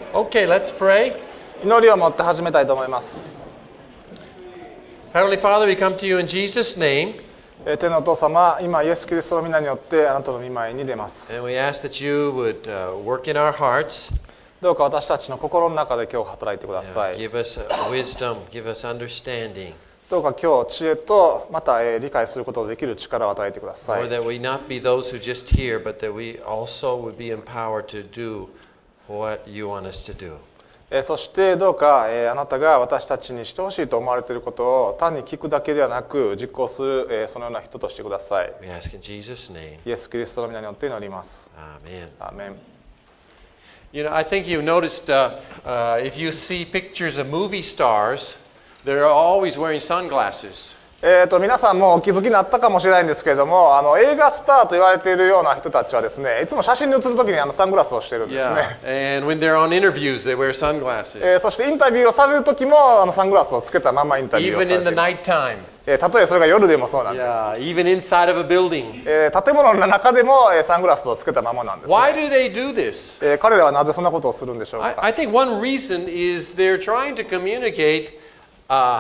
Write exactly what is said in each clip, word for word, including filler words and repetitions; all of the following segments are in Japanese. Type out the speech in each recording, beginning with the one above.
Okay, let's pray. 祈りを持って始めたいと思います。 Heavenly Father, we come to you in Jesus' name, えー天のお父様、今イエス・キリストの皆によってあなたの御前に出ます。 and we ask that you would uh, work in our hearts. どうか私たちの心の中で今日働いてくだ Uh, さい。 give us uh, wisdom, give us understanding, どうか今日知恵とまた、えー理解することができる力を与えてくださ Lord, い。 that we not be those who just hear, but that we also would be empowered to do what you want us to do. えーそしてどうか、えーあなたが私たちにしてほしいと思われていることを単に聞くだけではなく実行する、えーそのような人としてください。 We ask in Jesus' name. イエス・キリストの皆によって祈ります。 Amen. アーメン。 You know, I think you've noticed uh, uh, if you see pictures of movie stars, they're always wearing sunglasses. えーと皆さんもお気づきになったかもしれないんですけれども、あの映画スターと言われているような人たちはですね、いつも写真に写るときにあのサングラスをしているんですね。 Yeah, and when they're on interviews, they wear sunglasses. えーそしてインタビューをされるときもあのサングラスをつけたままインタビューを Even され in て the います。 nighttime. えーたとえそれが夜でもそうなんです。 Yeah, even inside of a building. えー建物の中でも、えーサングラスをつけたままなんです、 Why ね。 do they do this? えー彼らはなぜそんなことをするんでしょう I, か。 I think one reason is they're trying to communicate, uh,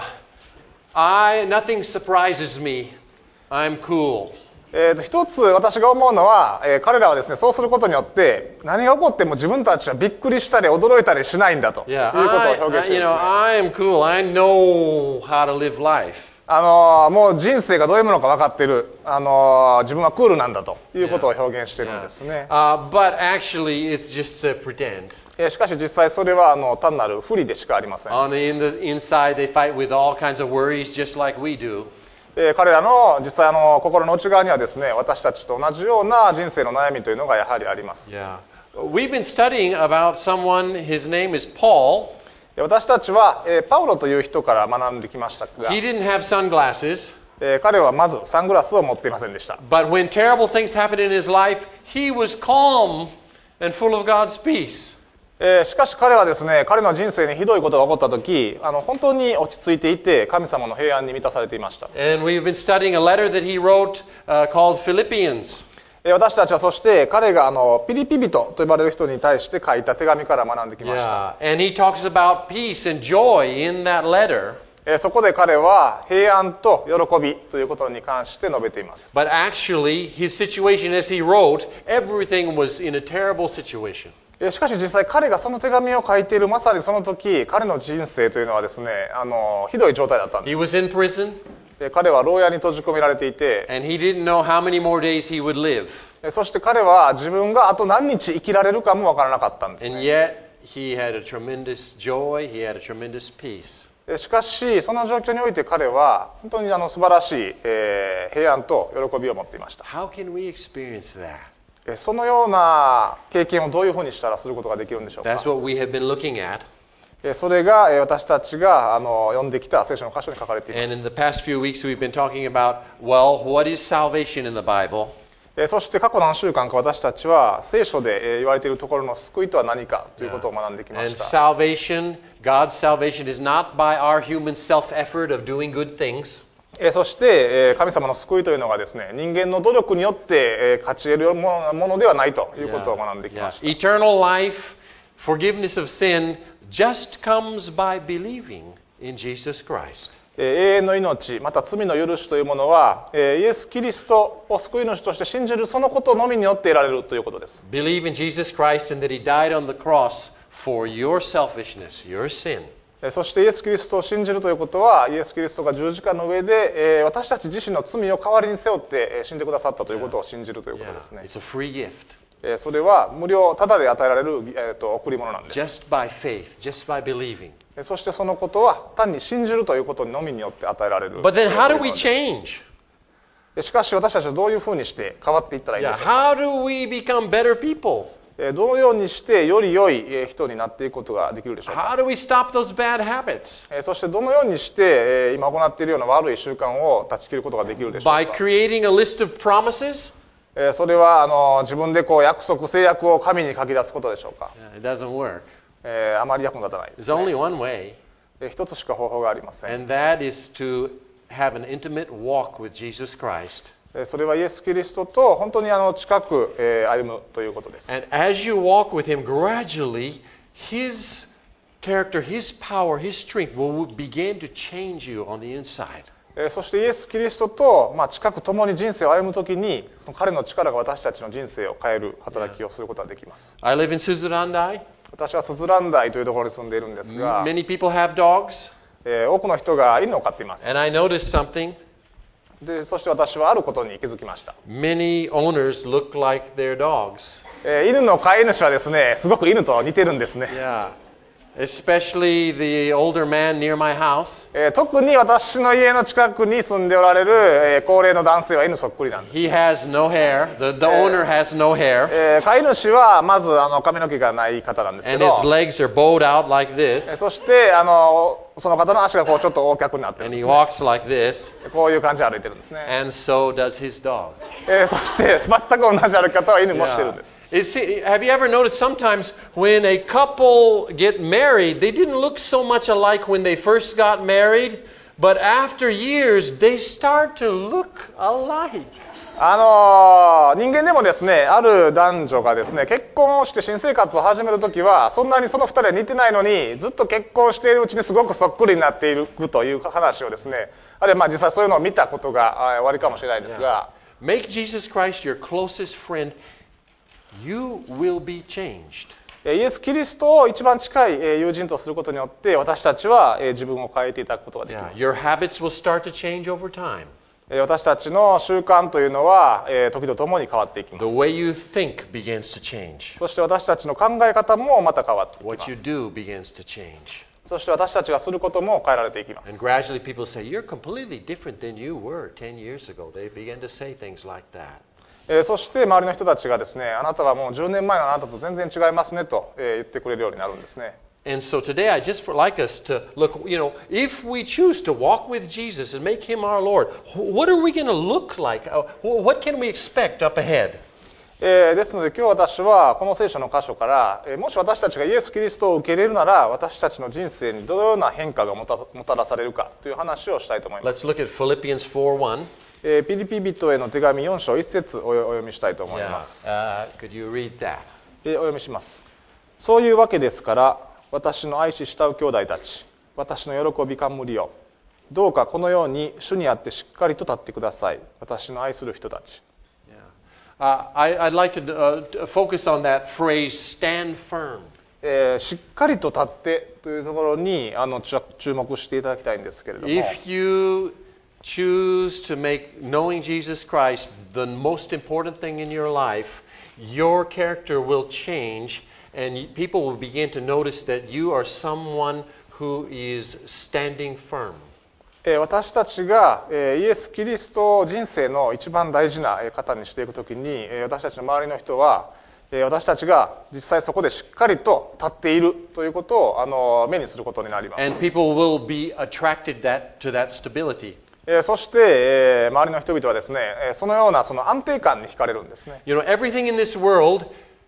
I nothing surprises me. I'm cool. えーと一つ私が思うのは、えー彼らはですね、そうすることによって何が起こっても自分たちはびっくりしたり驚いたりしないんだという Yeah, ことを I, 表現 I, してい you るん know, ですね。 I am cool. I know how to live life. あのーもう人生がどういうものか分かっている、あのー自分はクールなんだということを表現しているんですね。 Uh, but actually, it's just to pretend. えーしかし実際それはあの単なる不利でしかありません。 On the, in the inside, they fight with all kinds of worries, just like we do. えー彼らの実際あの心の内側にはですね、私たちと同じような人生の悩みというのがやはりあります。 Yeah. We've been studying about someone, his name is Paul. 私たちは、えーパウロという人から学んできましたが、 He didn't have sunglasses, えー彼はまずサングラスを持っていませんでした。 but when terrible things happened in his life, he was calm and full of God's peace. えーしかし彼はですね、彼の人生にひどいことが起こった時、あの本当に落ち着いていて神様の平安に満たされていました。 And we've been studying a letter that he wrote uh, called Philippians. えー私たちはそして彼があのピリピ人と呼ばれる人に対して書いた手紙から学んできました。 Yeah. And he talks about peace and joy in that letter. えーそこで彼は平安と喜びということに関して述べています。 But actually, his situation as he wrote, everything was in a terrible situation. えーしかし実際彼がその手紙を書いているまさにその時、彼の人生というのはですね、あのひどい状態だったんで He す。 was in prison, えー彼は牢屋に閉じ込められていて、 and he didn't know how many more days he would live. えーそして彼は自分があと何日生きられるかもわからなかったんです And ね。 yet, he had a tremendous joy, he had a tremendous peace. えーしかしその状況において彼は本当にあの素晴らしい、えー平安と喜びを持っていました。 How can we experience that? えーそのような経験をどういうふうにしたらすることができるんでしょうか。 That's what we have been looking at. えーそれがえー私たちがあの読んできた聖書の箇所に書かれていま And す。 in the past few weeks, we've been talking about, well, what is salvation in the Bible? えーそして過去何週間か私たちは聖書でえー言われているところの救いとは何かということを学んできま And した。 salvation, God's salvation is not by our human self-effort of doing good things. えーそしてえー神様の救いというのがですね、人間の努力によってえー勝ち得るものものではないということを学んでき Yeah. ました。 Eternal life, forgiveness of sin, just comes by believing in Jesus Christ. えー永遠の命また罪の許しというものは、えーイエス・キリストを救い主として信じるそのことのみによって得られるということです。 Believe in Jesus Christ and that He died on the cross for your selfishness, your sin. えーそしてイエス・キリストを信じるということはイエス・キリストが十字架の上で、えー私たち自身の罪を代わりに背負ってえー死んでくださったということを信じるということ Yeah. ですね。 It's a free gift. えーそれは無料ただで与えられる、えーと贈り物なんです。 Just by faith, just by believing. えーそしてそのことは単に信じるということのみによって与えられる。 But then how do 贈り we 物です。 change? えーしかし私たちはどういうふうにして変わっていったらいいで Yeah. しょうか。 How do we become better people? えーどのようにしてより良いえー人になっていくことができるでしょうか。 How do we stop those bad habits? えーそしてどのようにしてえー今行っているような悪い習慣を断ち切ることができるでしょう By か。 creating a list of promises? えーそれはあの自分でこう約束制約を紙に書き出すことでしょうか。 Yeah, it doesn't work. えーあまり役に立たないです There's ね。 only one way, えー一つしか方法がありません。 and that is to have an intimate walk with Jesus Christ. えーそれはイエス・キリストと本当にあの近くえー歩むということです。 And as you walk with Him, gradually His character, His power, His strength will begin to change you on the inside. そしてイエス・キリストと、まあ、近く共に人生を歩むときにその彼の力が私たちの人生を変える働きをすることができます。 I live in Suzurandai. 私はスズランダイというところに住んでいるんですが、 Many people have dogs. えー多くの人が犬を飼っています。 And I noticed something. でそして私はあることに気づきました。 Many owners look like their dogs. えー犬の飼い主はですね、すごく犬と似てるんですね。 Yeah. Especially the older man near my house. えー特に私の家の近くに住んでおられる、えー高齢の男性は犬そっくりなんです。 He has no hair. The, the owner has no hair. えー飼い主はまずあの髪の毛がない方なんですけ And ど、 his legs are bowed out like えー this. そしてあのその方の足がこうちょっと大きくなってるん And で he す、ね。 walks like this. こういう感じで歩いてるんですね。 And so does his dog. えーそして全く同じ歩き方は犬もしてるんです。 It's, have you ever noticed sometimes when a couple get married, they didn't look so much alike when they first got married, but after years they start to look alike. あのー人間でもですね、ある男女がですね、結婚をして新生活を始めるときはそんなにそのふたりは似てないのに、ずっと結婚しているうちにすごくそっくりになっているという話をですね、あるいはまあ実際そういうのを見たことがあおありかもしれないですが、 Make Jesus Christ your closest friend. You will be changed. イエス・キリストを一番近い友人とすることによって私たちは自分を変えていただくことができ Yeah, ます。 your habits will start to change over time. 私たちの習慣というのは時とともに変わっていきま The す。 way you think begins to change. そして私たちの考え方もまた変わっていきま What you す。 do begins to change. そして私たちがすることも変えられていきま And す。 gradually people say, you're completely different than you were ten years ago. They begin to say things like that. えーそして周りの人たちがですね、あなたはもうじゅうねんまえのあなたと全然違いますねと、えー言ってくれるようになるんですね。 And so today I just like us to look, you know, if we choose to walk with Jesus and make him our Lord, what are we going to look like? What can we expect up ahead? えーですので今日私はこの聖書の箇所から、えーもし私たちがイエス・キリストを受け入れるなら私たちの人生にどのような変化がもたもたらされるかという話をしたいと思います。 Let's look at Philippians four one. えーピリピ人への手紙よん章いち節をお読みしたいと思いま Yeah. す。 Uh, could you read that? えーお読みします。そういうわけですから私の愛し慕う兄弟たち、私の喜び冠よ、どうかこのように主にあってしっかりと立ってください。私の愛する人たち。 Uh, I, I'd like to, uh, to focus on that phrase, stand firm. えーしっかりと立ってというところにあの注注目していただきたいんですけれども、 If you choose to make knowing Jesus Christ the most important thing in your life, your character will change and people will begin to notice that you are someone who is standing firm. えー私たちが、えーイエス・キリストを人生の一番大事な方にしていくときに、えー私たちの周りの人は、えー私たちが実際そこでしっかりと立っているということをあの目にすることになります。 And people will be attracted that, to that stability. えーそして、えー周りの人々はですね、えーそのようなその安定感に惹かれるんですね。 You know, everything in this world,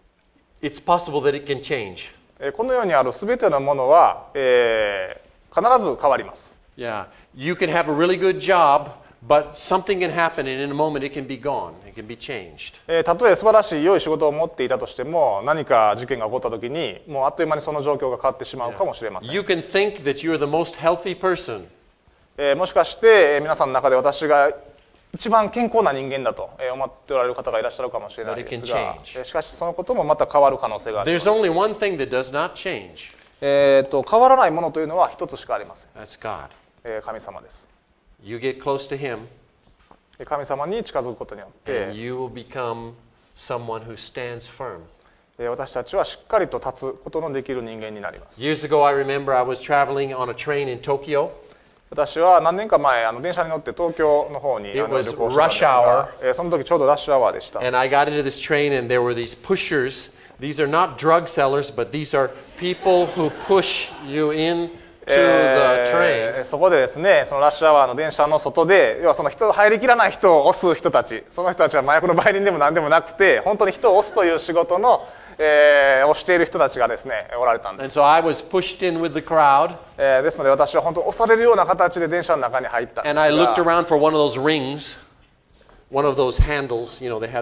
it's possible that it can change. えーこのようにあるすべてのものは、えー必ず変わります。 Yeah, you can have a really good job, but something can happen and in a moment it can be gone. It can be changed. えーたとえ素晴らしい良い仕事を持っていたとしても何か事件が起こった時にもうあっという間にその状況が変わってしまうかもしれません。 You can think that you're the most healthy person, えーもしかしてえー皆さんの中で私が一番健康な人間だとえー思っておられる方がいらっしゃるかもしれないですが、 But it can change. えーしかしそのこともまた変わる可能性がありま there's す。 only one thing that does not change. えーと変わらないものというのは一つしかありません。 That's God. えー神様です。 You get close to Him, えー神様に近づくことによって and you will become someone who stands firm. えー私たちはしっかりと立つことのできる人間になります。 Years ago, I remember I was traveling on a train in Tokyo. 私は何年か前あの電車に乗って東京の方に It あの was 旅行したんですが、えーその時ちょうどラッシュアワーでした。 And I got into this train, and there were these pushers. These are not drug sellers, but these are people who push you into the え train. ーそこでですね、そのラッシュアワーの電車の外で、要はその人入りきらない人を押す人たち、その人たちは麻薬の売人でも何でもなくて、本当に人を押すという仕事の、えーをしている人たちがですね、おられたんで And す。 so I was pushed in with the crowd, えーですので私は本当押されるような形で電車の中に入ったんです and I looked が、 around for one of those rings, one of those handles. You know, they have these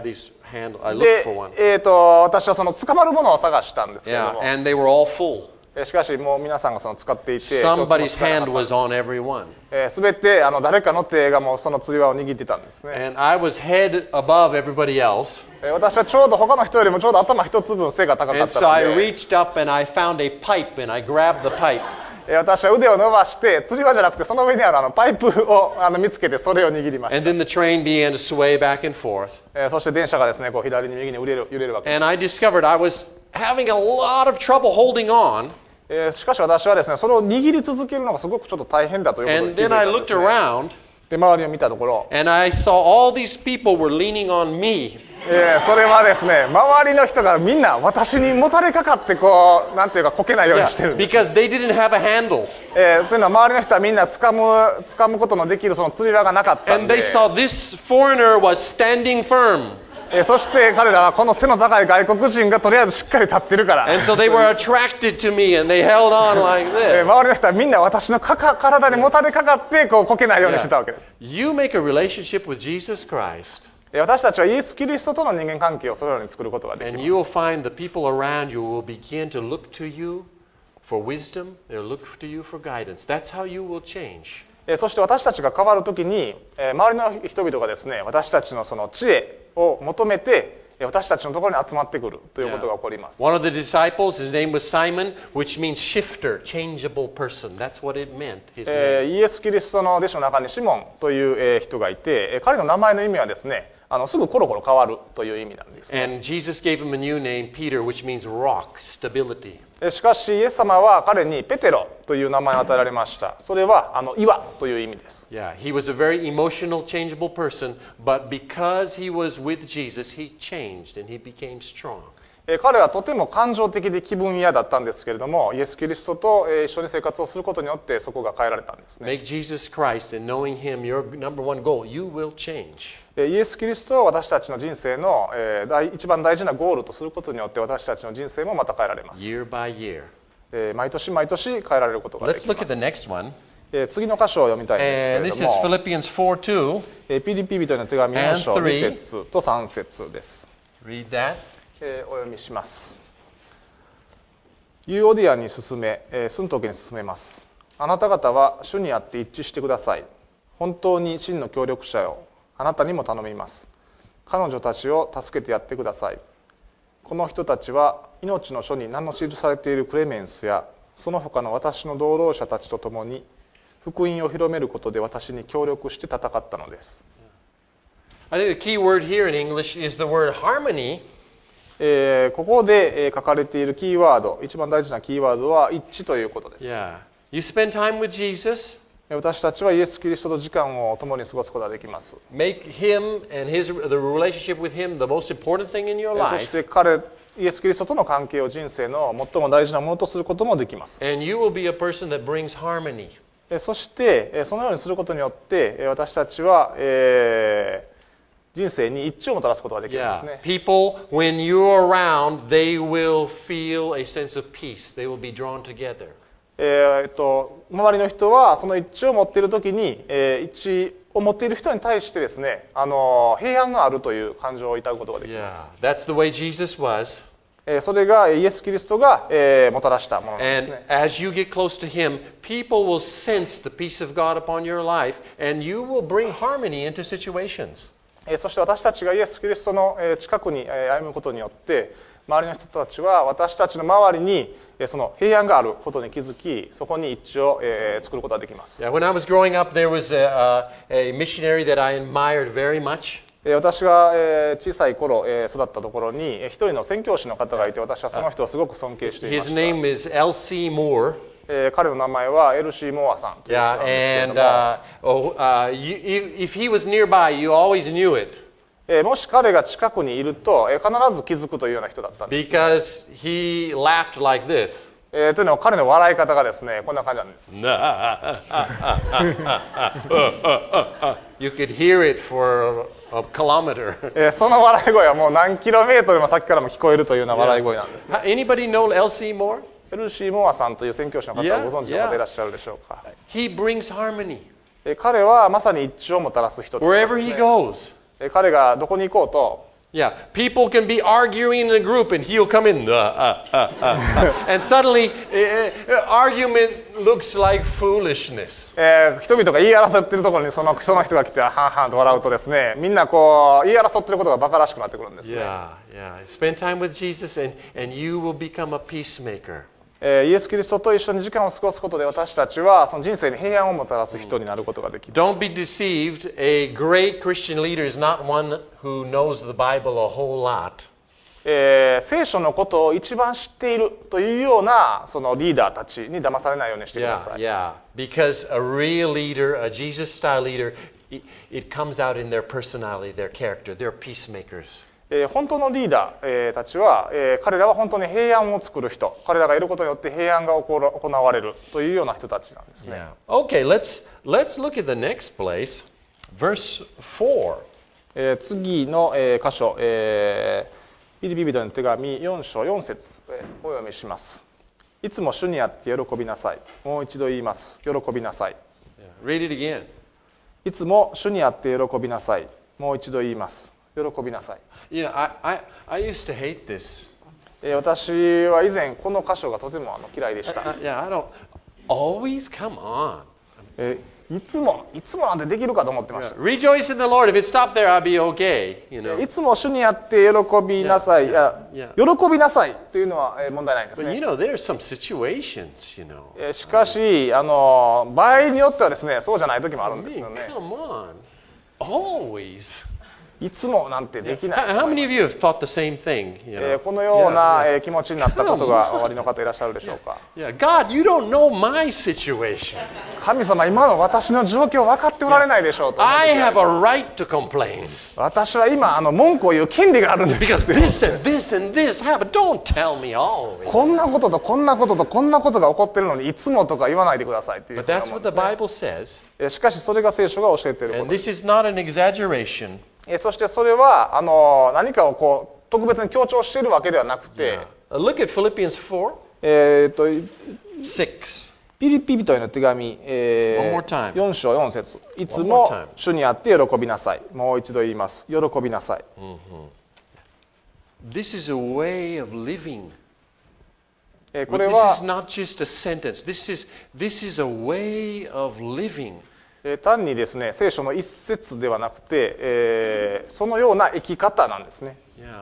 handle. I looked で for one.、 えー、と私はその捕まるものを探したんですけれど Yeah, も、 and they were all full. えーしかしもう皆さんがその使っていて、 Somebody's hand was on every one. すべてあの誰かの手がもうその釣り輪を握ってたんですね。 And I was head above everybody else. えー私はちょうど他の人よりもちょうど頭一つ分背が高か And った so の I で、 reached up and I found a pipe and I grabbed the pipe. えー私は腕を伸ばして釣り輪じゃなくてその上にあるあのパイプをあの見つけてそれを握りました。 And then the train began to sway back and forth. えーそして電車がですねこう左に右に揺れる揺れるわけです。 And I discovered I was having a lot of trouble holding on. えーしかし私はですねそれを握り続けるのがすごくちょっと大変だということに And 気づい then た I んで looked すね。 around で周りを見たところ、 and I saw all these people were leaning on me. えーそれはですね周りの人がみんな私にもたれかかってこうなんていうかこけないよう Yeah, にしてるんです。 because they didn't have a handle. えーというのは周りの人はみんな掴む掴むことのできるその釣り輪がなかったん And で、 they saw this foreigner was standing firm. えーそして彼らはこの背の高い外国人がとりあえずしっかり立ってるから、 And so they were attracted to me and they held on like えー this. 周りの人はみんな私のかか体にもたれかかってこうこけないようにしてたわけです。 You make a relationship with Jesus Christ, えー私たちはイエス・キリストとの人間関係をそのように作ることができ and ま you will す。 find the people around you will begin to look to you for wisdom. They'll look to you for guidance. That's how you will change. えーそして私たちが変わるときに、えー周りの人々がですね私たちのその知恵を求めてえー私たちのところに集まってくるということが起こります。 One of the disciples, his name was Simon, which means shifter, changeable person. That's what it meant. His え name. ーイエス・キリストの弟子の中にシモンというえー人がいて、えー彼の名前の意味はですねあのすぐコロコロ変わるという意味なんです。 And Jesus gave him a new name, Peter, which means rock, stability. えーしかしイエス様は彼にペテロという名前を与えられました。それはあの岩という意味です。 Yeah, he was a very emotional, changeable person, but because he was with Jesus, he changed and he became strong. えー彼はとても感情的で気分屋だったんですけれどもイエス・キリストとえー一緒に生活をすることによってそこが変えられたんですね。 Make Jesus Christ and knowing him your number one goal. You will change. えーイエス・キリストを私たちの人生のえー第一番大事なゴールとすることによって私たちの人生もまた変えられます。 Year by year. えー毎年毎年変えられることがで Let's きま look at the す。 next one. えー次の箇所を読みたいんですけ And れ this ど is も、 Philippians four two. えーピリピ人への手紙よん章 And に three 節とさん節です。 Read that. えーお読みします。ユーオディアに進め、えースントケに進めます。あなた方は主にあって一致してください。本当に真の協力者よ、あなたにも頼みます。彼女たちを助けてやってください。この人たちは命の書に名の記されているクレメンスやその他の私の同労者たちと共に福音を広めることで私に協力して戦ったのです。 I think the key word here in English is the word harmony. えーここでえー書かれているキーワード、一番大事なキーワードは一致ということです。 Yeah. You spend time with Jesus. 私たちはイエス・キリストと時間を共に過ごすことができます。 Make him and his the relationship with him the most important thing in your そし life. て彼、イエス・キリストとの関係を人生の最も大事なものとすることもできます。 And you will be a person that brings harmony. えそしてえそのようにすることによってえ私たちは、えー人生に一致をもたらすことができるんです Yeah. ね。 People, when you're around, they will feel a sense of peace. They will be drawn together. えーっと周りの人はその一致を持っているときに、えー一致を持っている人に対してですね、あの平安があるという感情を抱くことができま Yeah. す。 That's the way Jesus was. えーそれがイエス・キリストが、えーもたらしたものなんです And ね。 as you get close to him, people will sense the peace of God upon your life, and you will bring harmony into situations. えーそして私たちがイエス・キリストのえー近くにえー歩むことによって周りの人たちは私たちの周りにえーその平安があることに気づきそこに一致をえー作ることができます。 Yeah, when I was growing up, there was a, a, a missionary that I admired very much. えー私がえー小さい頃えー育ったところにえー一人の宣教師の方がいて私はその人をすごく尊敬していま His した。 name is L C Moore. えー彼の名前はエルシー・モアさんという人 Yeah, なんですけれど and も、 uh, oh, uh, you, you, if he was nearby, you always knew it えーもし彼が近くにいると、えー必ず気づくというような人だったんです。 because he laughed like this. えーというのは彼の笑い方がですねこんな感じなんです。 You could hear it for a kilometer. えーその笑い声はもう何キロメートルも先からも聞こえるというような笑い声なんですね。 Anybody know L C Moore? エルシー・モアさんという宣教師の方をご存知の方いらっしゃるでしょうか。 He brings harmony えー彼はまさに一致をもたらす人です、ね。 wherever he goes. えー彼がどこに行こうと、 Yeah, people can be arguing in a group and he'll come in, uh, uh, uh, uh, uh, and suddenly uh, uh, argument looks like foolishness. えー人々が言い争っているところにそのその人が来てはんはんと笑うとですね、みんなこう言い争っていることが馬鹿らしくなってくるんですね。 Yeah, yeah. Spend time with Jesus and, and you will become a peacemaker. えーイエス・キリストと一緒に時間を過ごすことで私たちはその人生に平安をもたらす人になることができる。 Don't be deceived. A great Christian leader is not one who knows the Bible a whole lot. えー聖書のことを一番知っているというようなそのリーダーたちに騙されないようにしてくだ Yeah, さい。 yeah. Because a real leader, a Jesus-style leader, it, it comes out in their personality, their character. They're peacemakers. えー本当のリーダー、えーたちは、えー彼らは本当に平安を作る人、彼らがいることによって平安が起こる行われるというような人たちなんですね。 Yeah. Okay, let's let's look at the next place, verse four. えー次の、えー箇所、えーピリピ人の手紙よん章よん節、えーお読みします。いつも主にあって喜びなさい。もう一度言います。喜びなさい。 Yeah. Read it again. いつも主にあって喜びなさい。もう一度言います。喜びなさい。 You know, I, I, I used to hate this. えー私は以前この箇所がとてもあの嫌いでし I, た。 I, yeah, I don't. Always come on. えーいつもいつもなんてできるかと思ってまし Yeah. た。 Rejoice in the Lord. If it stopped there, I'll be okay. You know. いつも主にあって喜びなさい。いや Yeah. 喜びなさいというのはえー問題ないんです But ね you。know, there's some situations. You know. えーしかしあの場合によってはですね、そうじゃない時もある I んですよ mean, ね。 come on. Always. いつもなんてできない。 How, how many of you have thought the same thing? You え know? ーこのような Yeah, えー気持ちになったことがおありの方いらっしゃるでしょうか。 yeah. God, you don't know my situation. 神様、今の私の状況分かっておられないでしょうと思う時 I があ have る a right to complain 私は今あの文句を言う権利があるんです because this and this and this happened. Don't tell me always. こんなこととこんなこととこんなことが起こってるのにいつもとか言わないでくださいっていう But ふうに that's 思うん what で the すね。 Bible says. えーしかしそれが聖書が教えているこ And とです this is not an exaggeration. えーそしてそれはあの何かをこう特別に強調しているわけではなくて、 Uh, Look at Philippians four, えー、と six. ピリピ人への手紙、え One more time. ー、よん章よん節いつ One も more time. 主にあって喜びなさい。もう一度言います。喜びなさい。 This is a way of living. えーこ But れ this は is not just a sentence. This is, this is a way of living. えー単にですね聖書の一節ではなくて、えーそのような生き方なんですね。 Yeah.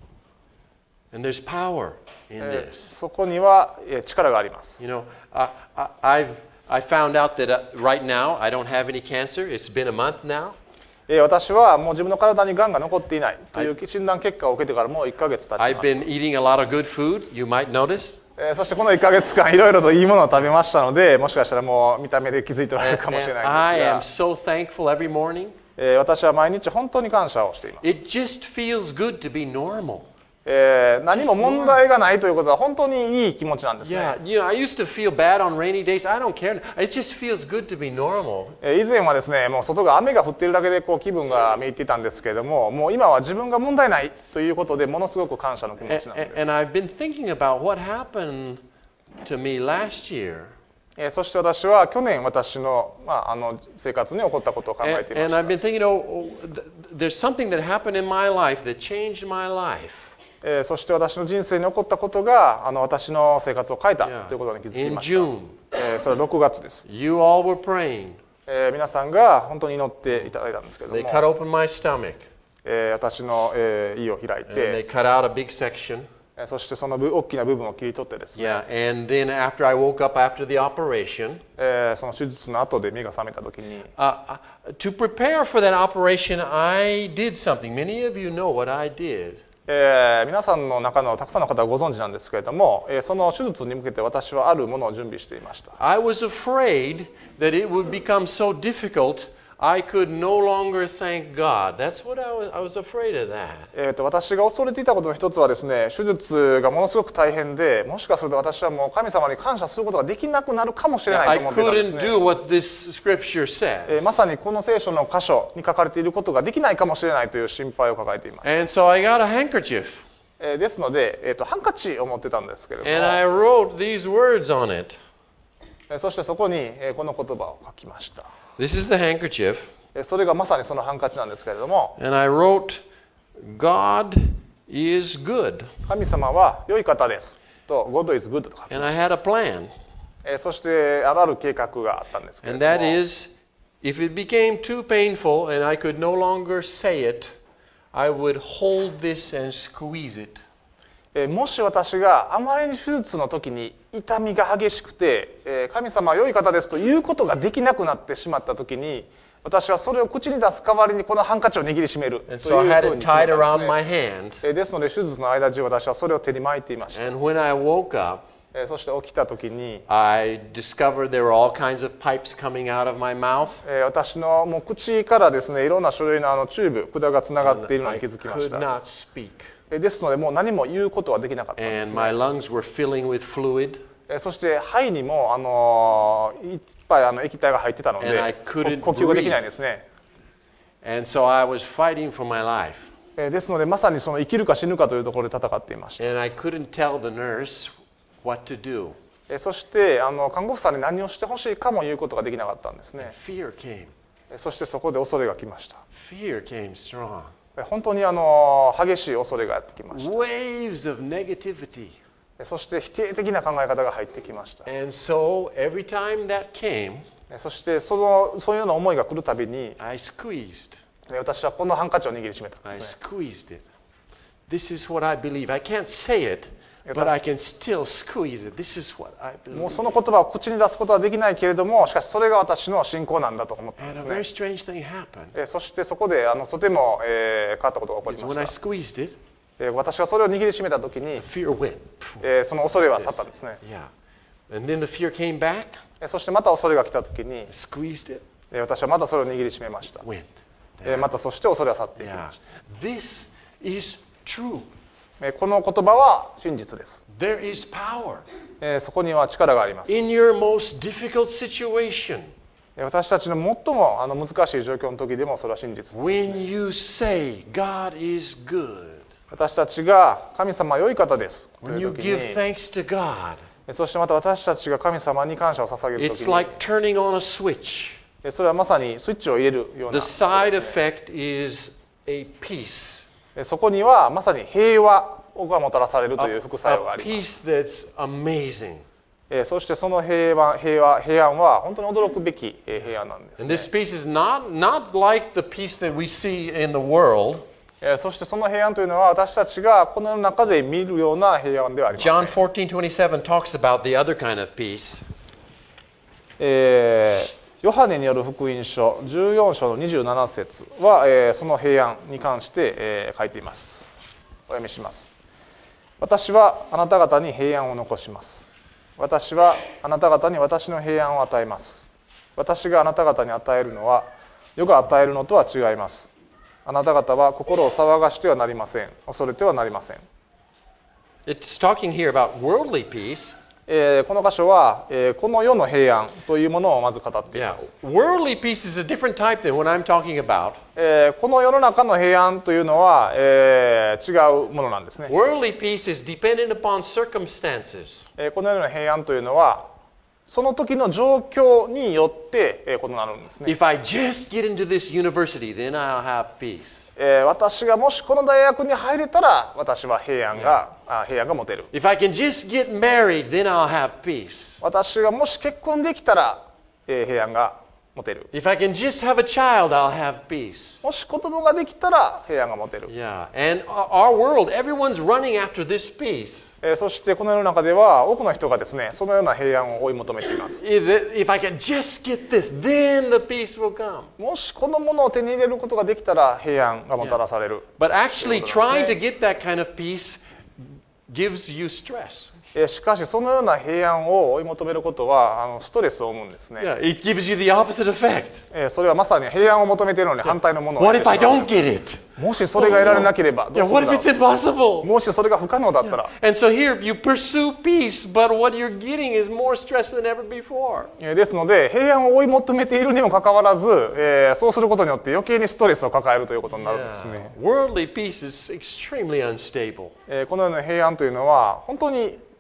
And there's power in えー this. そこにはえー力があります。 You know, I, I, I've I found out that uh, right now I don't have any cancer. It's been a month now. えー私はもう自分の体に癌が残っていないという診断結果を受けてからもういっかげつ経ちま I've し been eating a lot of good food. You might notice. た。えーそしてこのいっかげつかんいろいろといいものを食べましたので、もしかしたらもう見た目で気づいておられる And, かもしれ and I ないん am です so thankful every morning. が、えー私は毎日本当に感謝をしています。 It just feels good to be normal. えー何も問題がないということは本当にいい気持ちなんですね。 Yeah, you know, I used to feel bad on rainy days. I don't care. It just feels good to be normal. えー以前はですね、もう外が雨が降っているだけでこう気分がめいっていたんですけれども、もう今は自分が問題ないということでものすごく感謝の気持 And, ちなんです。 and I've been thinking about what happened to me last year. えーそして私は去年私の、まあ、あの生活に起こったことを考え And, ていまし and た。 I've been thinking, oh, oh, th- there's something that happened in my life that changed my life. えーそして私の人生に起こったことがあの私の生活を変えた Yeah. ということに気づき In ました。 June, えーそれはろくがつです。 you all were praying. えー皆さんが本当に祈っていただいたんですけれど They も、 cut open my stomach えー私の、えー胃を開い and they て、 cut out a big section. えーそしてその部大きな部分を切り取ってですね、 Yeah, and then after I woke up after the operation, えーその手術の後で目が覚めた時に、 uh, uh, to prepare for that operation, I did something. Many of you know what I did. えー皆さんの中のたくさんの方はご存知なんですけれども、えーその手術に向けて私はあるものを準備していました。 I was afraid that it would become so difficult I could no longer thank God. That's what I was, I was afraid of that. えーと私が恐れていたことの一つはですね、手術がものすごく大変で、もしかすると私はもう神様に感謝することができなくなるかもしれない I と思っていたんです couldn't ね。 do what this scripture えー says. まさにこの聖書の箇所に書かれていることができないかもしれないという心配を抱えていました。 And so I got a handkerchief えーですので、えーとハンカチを持ってたんですけれども、 and I wrote these words on it. えーそしてそこに、えーこの言葉を書きました。 This is the handkerchief. えーそれがまさにそのハンカチなんですけれども、 And I wrote, God is good. 神様は良い方ですと God is good と書き And ま I す。 had a plan. えーそしてあらる計画があったんですけれ And ど that も、 is, if it became too painful and I could no longer say it, I would hold this and squeeze it. えーもし私があまりに手術の時に痛みが激しくて、えー神様は良い方ですということができなくなってしまった時に、私はそれを口に出す代わりにこのハンカチを握りしめるという And ふ so I had う it に決め tied たん around です my ね。 hand. えーですので手術の間中私はそれを手に巻いていました。 And when I woke up, えーそして起きた時に、 I discovered there were all kinds of pipes coming out of my mouth. えー私のもう口からですね、いろんな種類のあのチューブ管がつながっているの I に気づきま could した。 not speak. えーですのでもう何も言うことはできなかったんです And ね。 my lungs were filling with fluid. えーそして肺にも、あのーいっぱいあの液体が入ってたの And I で couldn't 呼吸ができないんですね。 And so I was fighting for my life. えーですのでまさにその生きるか死ぬかというところで戦っていました。 And I couldn't tell the nurse what to do. えーそしてあの看護婦さんに何をしてほしいかも言うことができなかったんですね。 Fear came. えーそしてそこで恐れが来ました。 Fear came strong. えー本当にあの激しい恐れがやってきました。 Waves of negativity. えーそして否定的な考え方が入ってきました。 And so every time that came, えーそしてそのそういうような思いが来るたびに、 I squeezed. えー私はこのハンカチを握りしめたんで I すね。 squeezed it. This is what I believe. I can't say it, but I can still squeeze it. This is what I もう believe. その言葉を口に出すことはできないけれども、しかしそれが私の信仰なんだと思ったん And で a す very ね。 strange thing happened. えーそしてそこであのとても、えー変わったことが起こり Because ま when I した。 squeezed it, えー私がそれを握りしめた時に、 fear went. えーその恐れは去ったんですね。 Yeah. And then the fear came back. えーそしてまた恐れが来た時に、 I squeezed it. えー私はまたそれを握りしめました。 Went. えーまたそして恐れは去っていき Yeah. ました。 This is true. えーこの言葉は真実です。 There is power えーそこには力があります。 in your most difficult situation. えー私たちの最もあの難しい状況の時でもそれは真実です。 When you say God is good. 私たちが神様は良い方ですと When い you う時 give に、 thanks to God. えーそしてまた私たちが神様に感謝を捧げる時 It's に、 like turning on a switch. えーそれはまさにスイッチを入れるような The こと side ですね。 effect is a peace. えーそこにはまさに平和がもたらされるという A, 副作用があ a ります。 peace that's amazing. えーそしてその平和、平和、平安は本当に驚くべきえー平安なんです And ね。 this peace is not, not like the peace that we see in the world. えーそしてその平安というのは私たちがこの世の中で見るような平安ではありません。 John fourteen twenty-seven talks about the other kind of peace. えーヨハネによる福音書じゅうよん章のにじゅうなな節は、えーその平安に関して、えー書いています。お読みします。私はあなた方に平安を残します。私はあなた方に私の平安を与えます。私があなた方に与えるのは世が与えるのとは違います。あなた方は心を騒がしてはなりません。恐れてはなりません。 It's talking here about worldly peace. えーこの箇所は、えーこの世の平安というものをまず語ってい Yeah, ます。 worldly peace is a different type than what I'm talking about. えーこの世の中の平安というのは、えー違うものなんですね。 Worldly peace is dependent upon circumstances. えーこの世の平安というのはその時の状況によって、えー異なるんですね。 If I just get into this university, then I'll have peace. えー私がもしこの大学に入れたら私は平安が、あ平安が持てる。 If I can just get married, then I'll have peace. 私がもし結婚できたら、えー平安が持てる。 If I can just have a child, I'll have peace. もし子供ができたら平安が持てる。 Yeah, and our world, everyone's running after this peace. えーそしてこの世の中では多くの人がですねそのような平安を追い求めています。 If if I can just get this, then the peace will come. もしこのものを手に入れることができたら平安がもたらされる。 But actually, trying to get that kind of peace gives you stress. えーしかしそのような平安を追い求めることはあのストレスを生むんですね。 Yeah, it gives you the opposite effect. えーそれはまさに平安を求めているのに反対のものを What 得 if てしまう I ん don't です。 get it? もしそれが得られなければど Yeah, うす what る if んだ it's ろう。 impossible? もしそれが不可能だったら、 And so here you pursue peace, but what you're getting is more stress than ever before. えーですので平安を追い求めているにもかかわらず、えーそうすることによって余計にストレスを抱えるということになるんです Yeah. ね。 Worldly peace is extremely unstable. えーこのような平安というのは本当に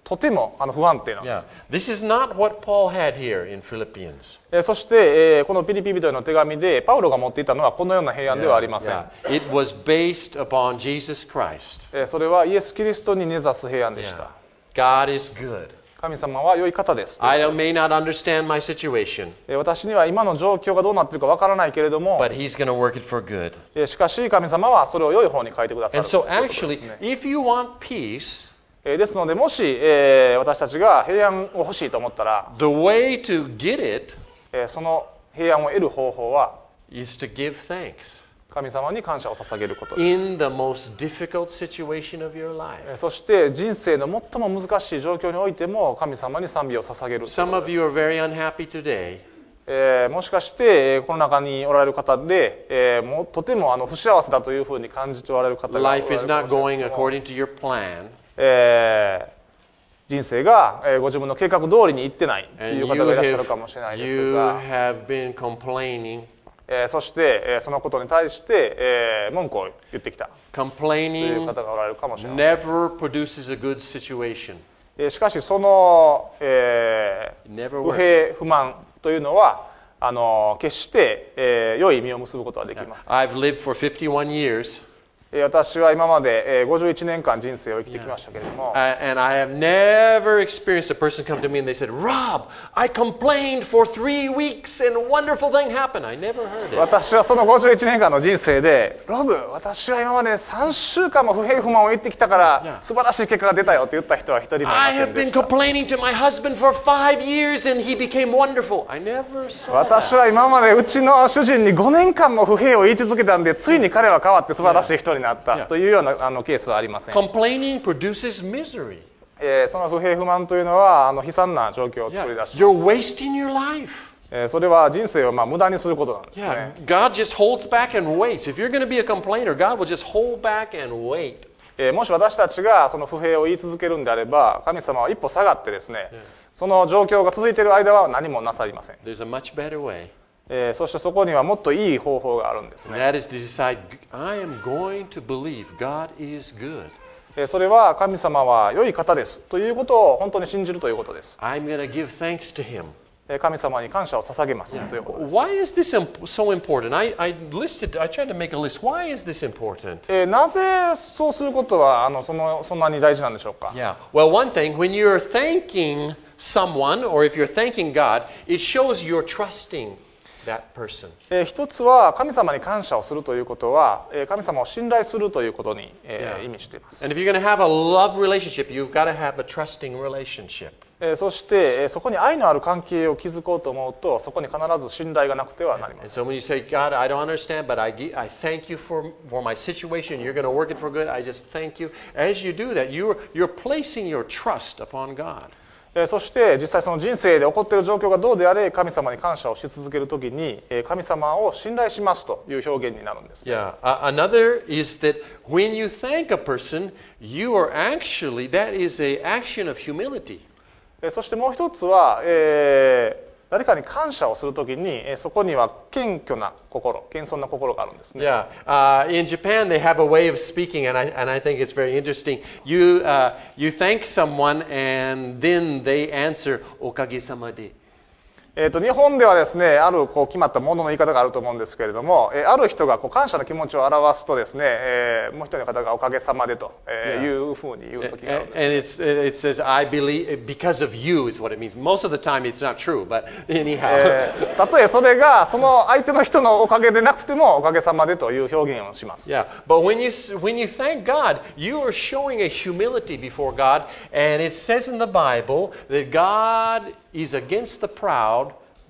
とてもあの不安定なんで Yeah. す。 This is not what Paul had here in Philippians. えーそして、えーこのピリピ人への手紙でパウロが持っていたのはこのような平安ではありません。 Yeah. It was based upon Jesus Christ. えーそれはイエス・キリストに根ざす平安でし Yeah. た。 God is good. 神様は良い方です。 I may not understand my situation, えー私には今の状況がどうなっているかわからないけれども、 but He's going to work it for good. えーしかし神様はそれを良い方に変えてくださる And と so いうことで actually, すね。 if you want peace, えーですのでもし、えー私たちが平安を欲しいと思ったら、 the way to get it えーその平安を得る方法は is to give thanks 神様に感謝を捧げることです。 in the most difficult situation of your life. えーそして人生の最も難しい状況においても神様に賛美を捧げるという Some こと of です。 you are very unhappy today, えーもしかしてえーこの中におられる方で、えーもうとてもあの不幸せだというふうに感じておられる方がおられる life か is もしれ not ない going ですけども、 according to your plan, えー人生がえーご自分の計画通りにいってないと and い you う方がいらっしゃるかもしれない have, です you が、 have been complaining, えーそしてえーそのことに対してえー文句を言ってきたという complaining 方がおられるかもしれません。 never produces a good situation. えーしかしその、え It never ー不 works. 平不満というのはあの決して、えー良い実を結ぶことはできません。 I've lived for fifty-one years, えー私は今までえーごじゅういちねんかん人生を生きてきましたけれども、 uh, and I have never experienced a person come to me and they said, Rob, I complained for three weeks and a wonderful thing happened. I never heard it. 私はそのごじゅういちねんかんの人生で、ロブ、私は今までさんしゅうかんも不平不満を言ってきたから素晴らしい結果が出たよって言った人は一人もいま I せん have で been した。 complaining to my husband for five years and he became wonderful. I never saw 私 that. は今までうちの主人にごねんかんも不平を言い続けたんで、ついに彼は変わって素晴らしい人になっ Yeah. たというようなあのケースはありません。 Complaining produces misery. えーその不平不満というのはあの悲惨な状況を Yeah. 作り出します。 You're wasting your life. えーそれは人生をまあ無駄にすることなんですね。 Yeah. God just holds back and waits. If you're going to be a complainer, God will just hold back and wait. えーもし私たちがその不平を言い続けるんであれば、神様は一歩下がってですね、その状況が続いている間は何もなさりません。 There's a much better way. えーそしてそこにはもっといい方法があるんです And ね。 that is to decide, I am going to believe God is good. えーそれは神様は良い方ですということを本当に信じるということです。 I'm going to give thanks to Him. えー神様に感謝を捧げますということです。 Why is this imp- so important? I, I listed, I tried to make a list. Why is this important? えーなぜそうすることはあのそのそんなに大事なんでしょうか。 Yeah. Well, one thing, when you're thanking someone or if you're thanking God, it shows you're trusting that person. えー一つは神様に感謝をするということは、えー神様を信頼するということに、えー Yeah. 意味しています。 And if you're going to have a love relationship, you've got to have a trusting relationship. えーそして、えーそこに愛のある関係を築こうと思うと、そこに必ず信頼がなくてはなりま And せん。 so when you say, God, I don't understand, but I, gi- I thank you for, for my situation. You're going to work it for good. I just thank you. As you do that, you're, you're placing your trust upon God. えーそして実際その人生で起こっている状況がどうであれ神様に感謝をし続けるときに、えー神様を信頼しますという表現になるんですね。 Yeah. Uh, another is that when you thank a person, you are actually, that is an action of humility. えーそしてもう一つは、えー誰かに感謝をするときに、えーそこには謙虚な心、謙遜な心があるんですね。 Yeah. Uh, in Japan, they have a way of speaking, and I, and I think it's very interesting. You, uh, you thank someone, and then they answer, おかげさまで。 えー、と日本ではですね、あるこう決まったものの言い方があると思うんですけれども、えーある人がこう感謝の気持ちを表すとですね、えーもう一人の方がおかげさまでと、えー Yeah. いうふうに言う時があるん And です、 it's, it says, I believe, because of you is what it means. Most of the time it's not true, but anyhow. えーたとえそれがその相手の人のおかげでなくてもおかげさまでという表現をします。 Yeah, but when you, when you thank God, you are showing a humility before God, and it says in the Bible that God is against the proud,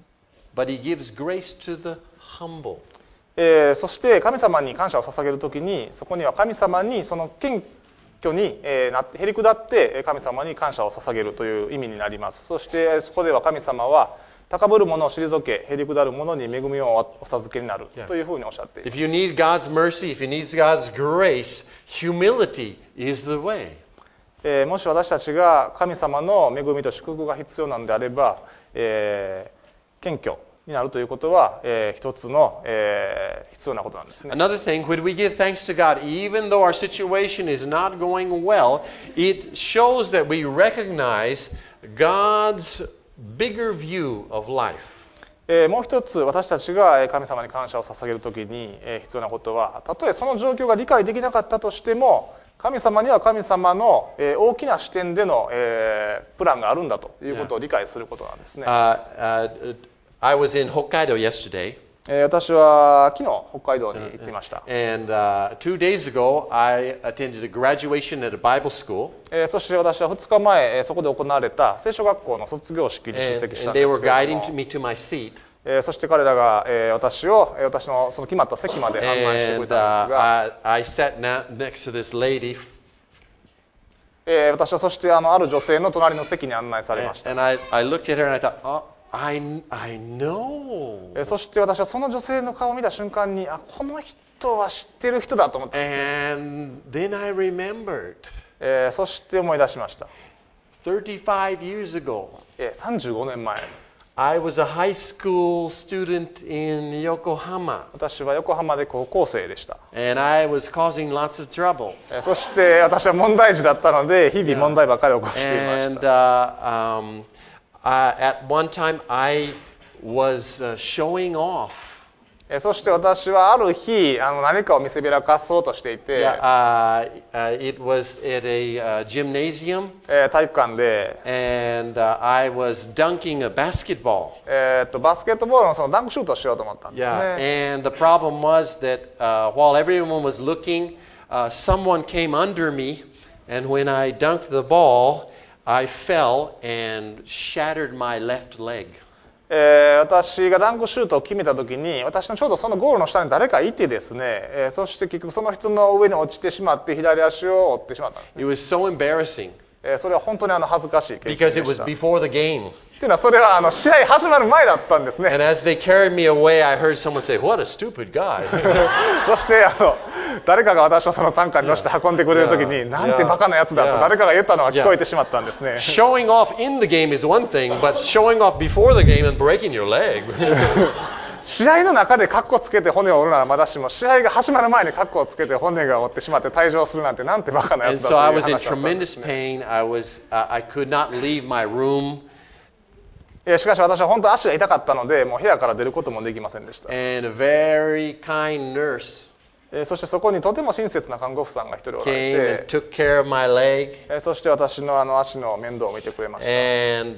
but He gives grace to the humble. えーそして神様に感謝を捧げるときに、そこには神様にその謙虚に、えーなってへり下って神様に感謝を捧げるという意味になります。そしてそこでは神様は高ぶる者を退け、へり下る者に恵みをお授けになる Yeah. というふうにおっしゃっています。 If you need God's mercy, if you need God's grace, humility is the way. えーもし私たちが神様の恵みと祝福が必要なのであれば、えー謙虚になるということは、えー、一つの、えー、必要なことなんですね。 Another thing, when we give thanks to God, even though our situation is not going well, it shows that we recognize God's bigger view of life. えー、もう一つ私たちが神様に感謝を捧げるときに、えー、必要なことは、たとえその状況が理解できなかったとしても、神様には神様の、えー、大きな視点での、えー、プランがあるんだということを理解することなんですね。 Uh, uh, I was in Hokkaido yesterday. えー、私は昨日北海道に行っていました。 And uh, two days ago, I attended a graduation at a Bible school. えー、そして私はふつかまえ、えー、そこで行われた聖書学校の卒業式に出 And, 席した and んで they す were けれ guiding ども、 me to my seat. えー、そして彼らが、えー、私を、えー、私のその決まった席まで案内してくれ And たんです uh, が、 I, I sat na- next to this lady. えー、私はそしてあのある女性の隣の席に案内されま And, した。 and I, I looked at her and I thought, oh, I, I know. えー、そして私はその女性の顔を見た瞬間に、あ、この人は知ってる人だと思ったんですね。 And then I remembered えー、そして思い出しました。 thirty-five years ago, えー、さんじゅうごねんまえ、 I was a high school student in Yokohama. 私は横浜で高校生でした。 And I was causing lots of trouble. えー、そして私は問題児だったので、日々問題ばかり起こしていまし And た。 uh, um, uh, at one time, I was uh, showing off. えー、そして私はある日、あの何かを見せびらかそうとしていて、 Yeah, uh, uh, it was at a uh, gymnasium, えー、体育館で、 and uh, I was dunking a basketball. えー、っとバスケットボールのそのダンクシュートをしようと思ったんですね。 Yeah, and the problem was that uh, while everyone was looking, uh, someone came under me, and when I dunked the ball, I fell and shattered my left leg. えー、私がダンクシュートを決めた時に、私のちょうどそのゴールの下に誰かいてですね、えー、そして結局その人の上に落ちてしまって左足を折ってしまったんですね。 It was so embarrassing えー、それは本当にあの恥ずかしい経験で because し it was た。 before the game. というのはそれはあの試合始まる前だったんですね。 And as they carried me away, I heard someone say, "What a stupid guy." そしてあの誰かが私をその担架に乗せて運んでくれる時に、なんてバカなやつだと誰かが言ったのが聞こえてしまったんですね。 Showing off in the game is one thing, but showing off before the game and breaking your leg. 試合の中でカッコつけて骨を折るならまだしも、試合が始まる前にカッコをつけて骨が折ってしまって退場するなんてなんてバカなや And つだ so と I いう was 話 in だったんです tremendous ね。 pain. I was, uh, I could not leave my room. えー、しかし私は本当足が痛かったので、もう部屋から出ることもできませんでした。 And a very kind nurse えー、そしてそこにとても親切な看護婦さんが一人おら came れ and て、 took care of my leg. えー、そして私のあの足の面倒を見てくれました。 And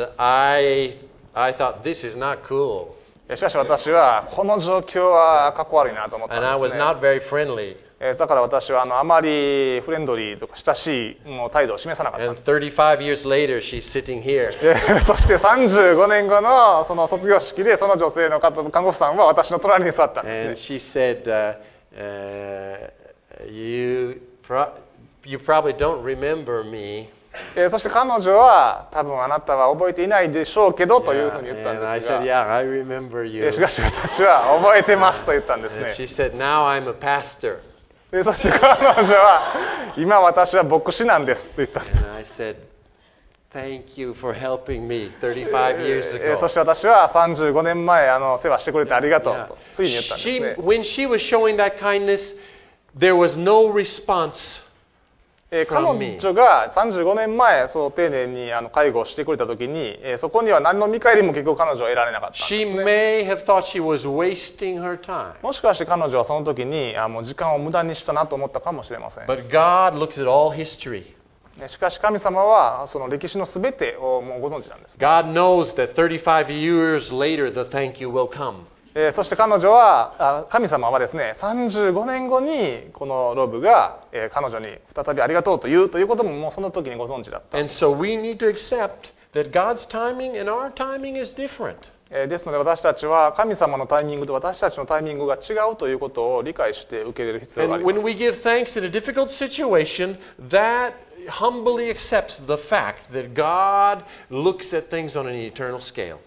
I, I thought, this is not cool. えー、しかし私はこの状況はかっこ悪いなと思った And I んで was すね。 not very friendly. えー、だから私はあのあまりフレンドリーとか親しいもう態度を示さなかったん And です。 thirty-five years later, she's sitting here. えー、そしてさんじゅうごねんごのその卒業式でその女性の方看護婦さんは私の隣に座ったんですね。 And she said, uh, uh, you, pro- you probably don't remember me. えー、そして彼女は多分あなたは覚えていないでしょうけどというふうに言ったん And I ですが、 said, yeah, I remember え you. ー、しかし私は覚えてますと言ったんです And ね。 she said, now I'm a pastor. でそして彼女は今私は牧師なんですと言ったんです。 And I said, thank you for helping me thirty-five years えー、そ ago. して私はさんじゅうごねんまえあの世話してくれてありがとう Yeah. とついに言ったんです She, ね。 when she was showing that kindness, there was no response えー、 from 彼 me. 女がさんじゅうごねんまえそう丁寧にあの介護をしてくれた時に、えー、そこには何の見返りも結局彼女は得られなかったんです She ね。 may have thought she was wasting her time. もしかして彼女はその時にあもう時間を無駄にしたなと思ったかもしれません。 But God looks at all history. しかし神様はその歴史のすべてをもうご存知なんです。 God knows that thirty-five years later, the thank you will come. えー、そして彼女はあ神様はですねさんじゅうごねんごにこのロブが、えー、彼女に再びありがとうと言うということももうその時にご存知だったん And です。 so we need to accept that God's timing and our timing is different. えー、ですので私たちは神様のタイミングと私たちのタイミングが違うということを理解して受け入れる必要があり And ま when す。 we give thanks in a difficult situation, that humbly accepts the fact that God looks at things on an eternal scale.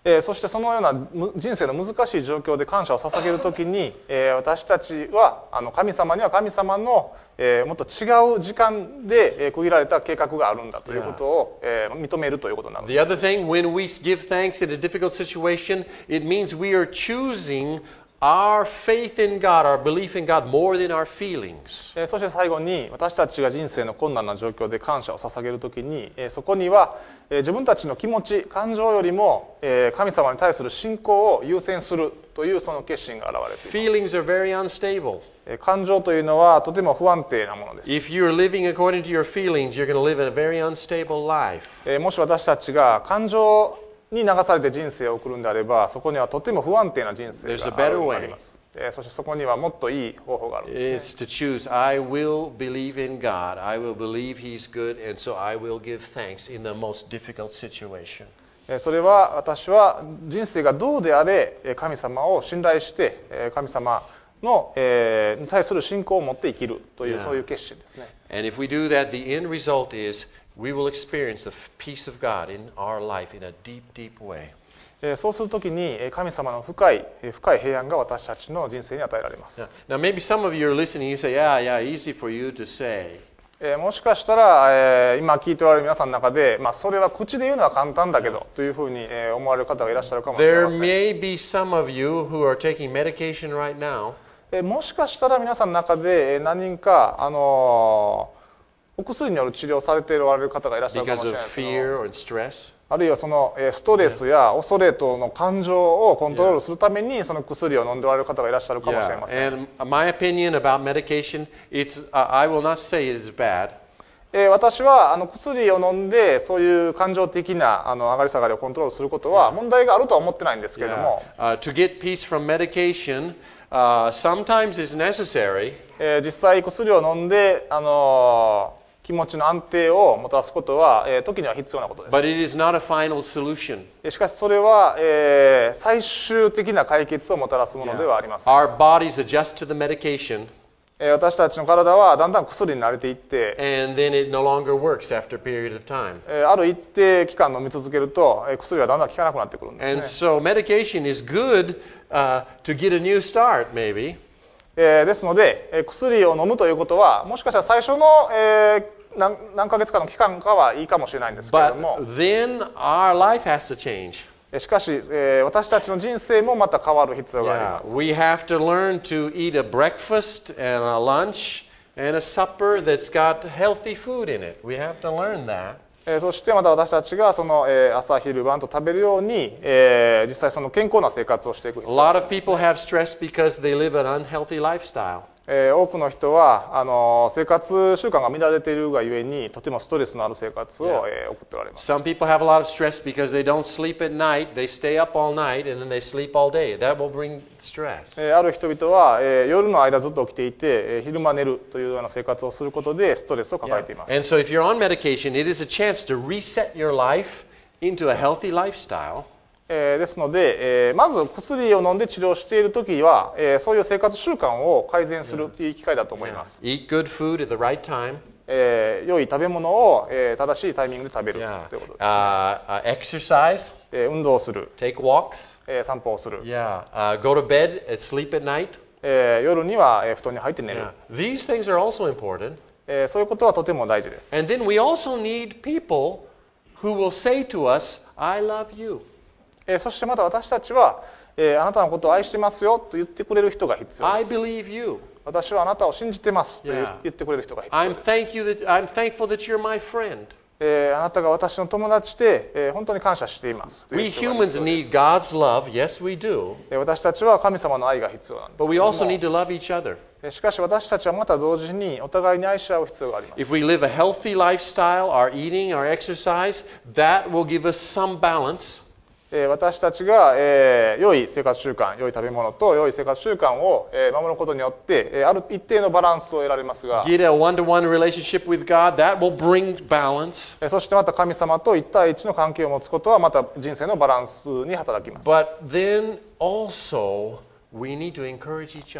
えー、そしてそのような人生の難しい状況で感謝を捧げるときに、えー、私たちはあの神様には神様の、えー、もっと違う時間で、えー、区切られた計画があるんだということを、えー、認めるということになるんです。 The other thing, when we give thanks in a difficult situation, it means we are choosing our faith in God, our belief in God more than our feelings. えー、そして最後に私たちが人生の困難な状況で感謝を捧げるときに、えー、そこには、えー、自分たちの気持ち感情よりも、えー、神様に対する信仰を優先するというその決心が現れています。 Feelings are very unstable. えー、感情というのはとても不安定なものです。 If you're living according to your feelings, you're going to live a very unstable life. えー、もし私たちが感情に流されて人生を送るんであれば、そこにはとても不安定な人生があります。えー、そしてそこにはもっといい方法があるんですね。 It's to choose, I will believe in God, I will believe He's good, and so I will give thanks in the most difficult situation. えー、それは私は人生がどうであれ神様を信頼して神様の、えー、に対する信仰を持って生きるという、 Yeah. そういう決心ですね。 And if we do that, the end result is we will experience the peace of God in our life in a deep, deep way. そうするときに神様の深い深い平安が私たちの人生に与えられます。 Now, now maybe some of you are listening, you say, yeah, yeah, easy for you to say. えー、もしかしたら、えー、今聞いておられる皆さんの中で、まあ、それは口で言うのは簡単だけどというふうに、えー、思われる方がいらっしゃるかもしれま There せん。 may be some of you who are taking medication right now. えー、もしかしたら皆さんの中で何人か、あのー、お薬による治療をされておられる方がいらっしゃるかもしれないですけど、あるいはそのストレスや恐れ等の感情をコントロールするためにその薬を飲んでおられる方がいらっしゃるかもしれません。 And my opinion about medication, it's, I will not say it is bad. えー、私はあの薬を飲んでそういう感情的なあの上がり下がりをコントロールすることは問題があるとは思ってないんですけれども、 yeah. uh, to get peace from medication, uh, sometimes is necessary. えー、実際薬を飲んで、あのー気持ちの安定をもたらすことは、えー、時には必要なことです。 But it is not a final solution. しかしそれは、えー、最終的な解決をもたらすものではありません。 Our bodies adjust to the medication, えー、私たちの体はだんだん薬に慣れていって、 and then it no longer works after a period of time. えー、ある一定期間飲み続けると、えー、薬がだんだん効かなくなってくるんですね。 And so medication is good uh, to get a new start, maybe. えー、ですので、えー、薬を飲むということはもしかしたら最初の、えー何, 何ヶ月かの期間かはいいかもしれないんですけれども、 But then our life has to change. しかし、えー、私たちの人生もまた変わる必要があります。 Yeah, we have to learn to eat a breakfast and a lunch and a supper that's got healthy food in it. We have to learn that. えー、そしてまた私たちがその、えー、朝昼晩と食べるように、えー、実際その健康な生活をしていく必 A 要があ lot り of ます。 people have stress because they live an unhealthy lifestyle. えー、多くの人はあの生活習慣が乱れているがゆえにとてもストレスのある生活を、 Yeah. えー、送っておられます。 Some people have a lot of stress because they don't sleep at night. They stay up all night and then they sleep all day. That will bring stress. えー、ある人々は、えー、夜の間ずっと起きていて、えー、昼間寝るというような生活をすることでストレスを抱えています。 And so if you're on medication, it is a chance to reset your life into a healthy lifestyle. えー、ですので、えー、まず薬を飲んで治療しているときは、えー、そういう生活習慣を改善するという機会だと思います。 Eat good food at the right time. えー、良い食べ物を、えー、正しいタイミングで食べる Yeah. ということです、 Uh, uh, exercise. えー。運動をする、 Take walks. えー、散歩をする、 Yeah. Uh, go to bed and sleep at night. えー、夜には、えー、布団に入って寝る、 Yeah. These things are also important. えー、そういうことはとても大事です。 And then we also need people who will say to us, I love you. えー、そしてまた私たちは、えー、あなたのことを愛してますよと言ってくれる人が必要 I です。 believe you. 私はあなたを信じてますと言う Yeah. 言ってくれる人が必要 I'm です。 thank you that I'm thankful that you're my friend. えー、あなたが私の友達で、えー、本当に感謝していますという We 人が必 humans 要です。 need God's love. Yes, we do. えー、私たちは神様の愛が必要なんです But け we れど also も need to love each other. えーしかし私たちはまた同時にお互いに愛し合う必要があります。 If we live a healthy lifestyle, our eating, our exercise, that will give us some balance. えー、私たちが、えー、良い生活習慣、良い食べ物と良い生活習慣を、えー、守ることによって、えー、ある一定のバランスを得られますが、 Get a one-to-one relationship with God, that will bring balance. えー、そしてまた神様と一対一の関係を持つことはまた人生のバランスに働きます。 But then also, we need to encourage each other.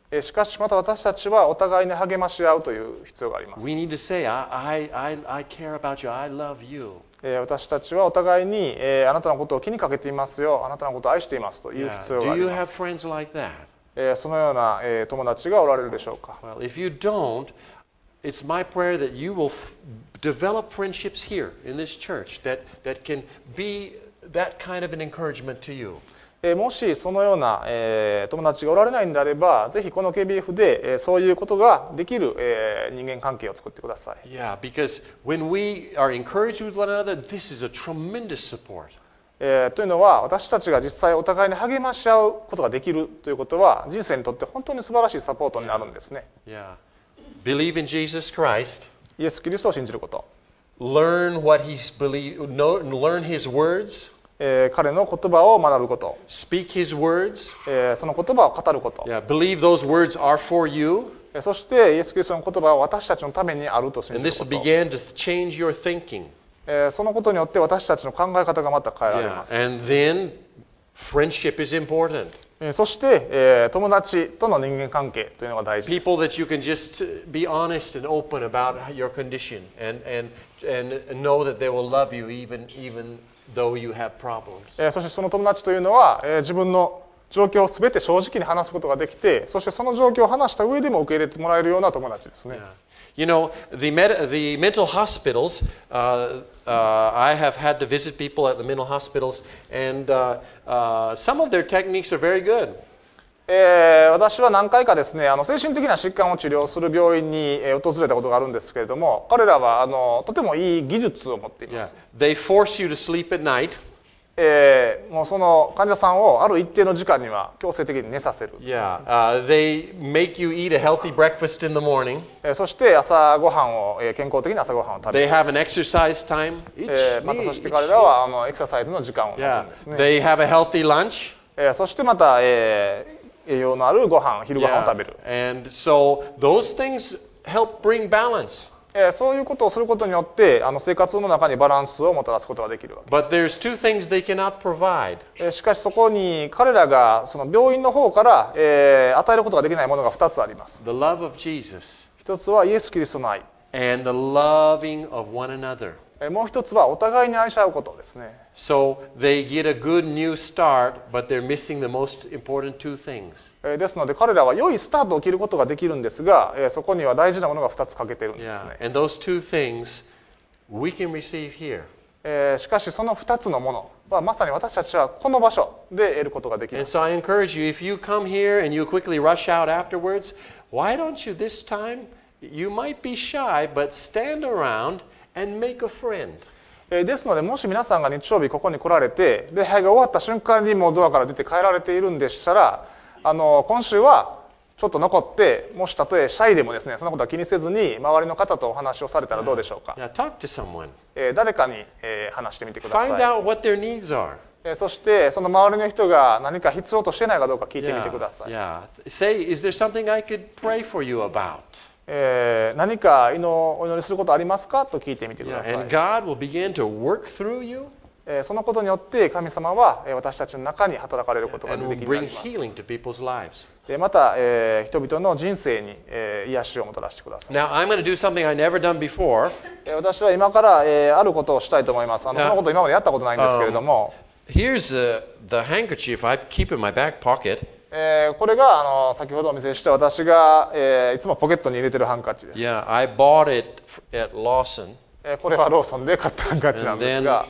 えーしかしまた私たちはお互いに励まし合うという必要があります。 We need to say, I, I, I care about you, I love you. えー私たちはお互いに、えーあなたのことを気にかけていますよ、あなたのことを愛していますという Yeah. 必要が Do あり you ま have す。 friends like that? えーそのような、えー友達がおられるでしょうか。 Well, if you don't, it's my prayer that you will f- develop friendships here in this church that, that can be that kind of an encouragement to you. えーもしそのような、えー友達がおられないんであれば、ぜひこの ケービーエフ で、えーそういうことができる、えー人間関係を作ってください。 Yeah, because when we are encouraged with one another, this is a tremendous support. えーというのは、私たちが実際お互いに励まし合うことができるということは、人生にとって本当に素晴らしいサポートになるんですね。 Yeah. Believe in Jesus Christ. イエス・キリストを信じること、 Learn what he's believe, know, learn his words. えー彼の言葉を学ぶこと、 Speak his words. えーその言葉を語ること、 Yeah, believe those words are for you. えーそしてイエス・キリストの言葉は私たちのためにあると信 And じる this こと、 began to change your thinking. えーそのことによって私たちの考え方がまた変えられ Yeah. ます。 And then friendship is important. えーそして、えー友達との人間関係というのが大事です。 People that you can just be honest and open about your condition and, and, and know that they will love you even, even though you have problems. えーそしてその友達というのは、えー自分の状況をすべて正直に話すことができて、そしてその状況を話した上でも受け入れてもらえるような友達ですね。 Yeah. You know, the, med- the mental hospitals, uh, uh, I have had to visit people at the mental hospitals, and uh, uh, some of their techniques are very good. えー私は何回かですね、あの精神的な疾患を治療する病院にえー訪れたことがあるんですけれども、彼らはあのとてもいい技術を持っていま Yeah. す。 They force you to sleep at night. えーもうその患者さんをある一定の時間には強制的に寝させる。 Yeah. Uh, they make you eat a healthy breakfast in the morning. えーそして朝ごはんを、えー健康的な朝ごはんを食べ They る。 have an exercise time. えーまたそして彼らはあのエクササイズの時間を持つ Yeah. んですね。 They have a healthy lunch. えーそしてまた、えー栄養のあるご飯、昼ご飯を食べる。 And so those things help bring balance. えーそういうことをすることによってあの生活の中にバランスをもたらすことができるわけ。 But there's two things they cannot provide. えーしかしそこに彼らがその病院の方から、えー与えることができないものがふたつあります。 The love of Jesus 一つはイエス・キリストの愛、 and the loving of one another. えーもう一つはお互いに愛し合うことですね。 So they get a good new start, but they're missing the most important two things. えーですので彼らは良いスタートを切ることができるんですが、えーそこには大事なものがふたつ欠けてるんです Yeah. ね。 And those two things we can receive here. えーしかしそのふたつのものはまさに私たちはこの場所で得ることができま And す。 so I encourage you, if you come here and you quickly rush out afterwards, why don't you this time? You might be shy, but stand around and make a friend. えーですのでもし皆さんが日曜日ここに来られて礼拝が終わった瞬間にもうドアから出て帰られているんでしたら、あの今週はちょっと残って、もしたとえシャイでもですね、そんなことは気にせずに周りの方とお話をされたらどうでしょうか。 Now talk to someone. えー誰かに、えー話してみてくだ Find さい。 out what their needs are. えーそしてその周りの人が何か必要としてないかどうか聞いてみてくだ Yeah, さい。 yeah. Say, is there something I could pray for you about? えー何か祈お祈りすることありますかと聞いてみてく Yeah, ださい。 and God will begin to work through you えーそのことによって神様はえー私たちの中に働かれることが and で will きるよう bring になります。 healing to people's lives. でまた、えー人々の人生に、えー癒しをもたらしてください。 Now, I'm going to do something I never done before. えー私は今から、えーあることをしたいと思います。あのあそのこと今までやったことないんですけれども、 Here's uh, the handkerchief I keep in my back pocket. えーこれがあの先ほどお見せした私が、えーいつもポケットに入れてるハンカチです。 Yeah, I bought it f- at Lawson. えーこれはローソンで買ったハンカチなん And です then が、